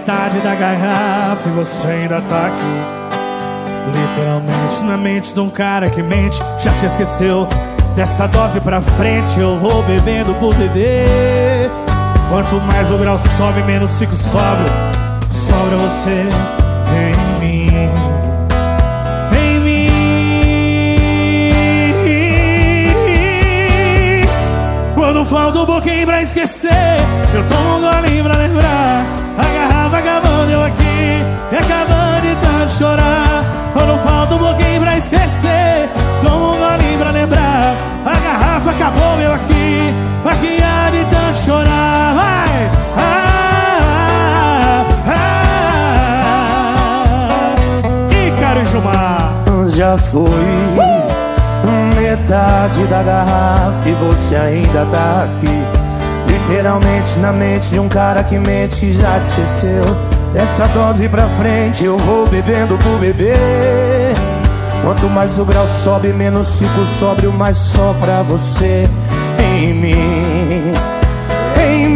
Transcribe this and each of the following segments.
metade da garrafa e você ainda tá aqui. Literalmente na mente de um cara que mente. Já te esqueceu? Dessa dose pra frente eu vou bebendo por beber. Quanto mais o grau sobe, menos fico sóbrio. Sobra você em mim. Em mim. Quando falta um pouquinho pra esquecer, eu tomo um golinho pra lembrar. A garrafa acabando, eu aqui e acabando de tanto chorar. Quando falta um pouquinho pra esquecer, tomo um golinho pra lembrar. A garrafa acabou, eu aqui há de tanto chorar. Vai! Ícaro e Gilmar. Já foi metade da garrafa e você ainda tá aqui. Literalmente na mente de um cara que mente, que já te esqueceu. Dessa dose pra frente eu vou bebendo por beber. Quanto mais o grau sobe, menos fico sóbrio, mais só pra você em mim. Em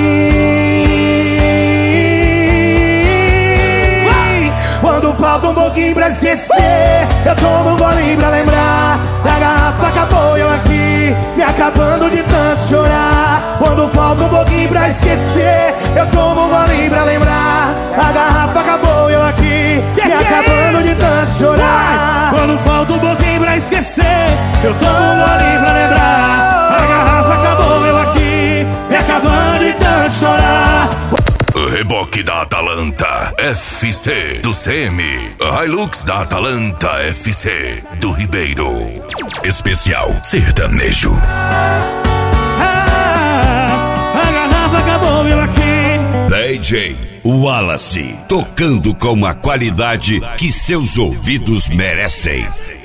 mim. Quando falta um pouquinho pra esquecer, eu tomo um golinho pra lembrar. A garrafa acabou, eu aqui me acabando de tanto chorar. Quando falta um pouquinho pra esquecer, eu tomo um golinho pra lembrar. A garrafa acabou, eu aqui me acabando de tanto chorar. Quando falta um pouquinho pra esquecer, eu tomo um golinho pra lembrar. A garrafa acabou, eu aqui me acabando de tanto chorar. Reboque da Atalanta FC do CM. Hilux da Atalanta FC do Ribeiro. Especial sertanejo. A garrafa acabou, eu aqui. DJ Wallace, tocando com a qualidade que seus ouvidos merecem.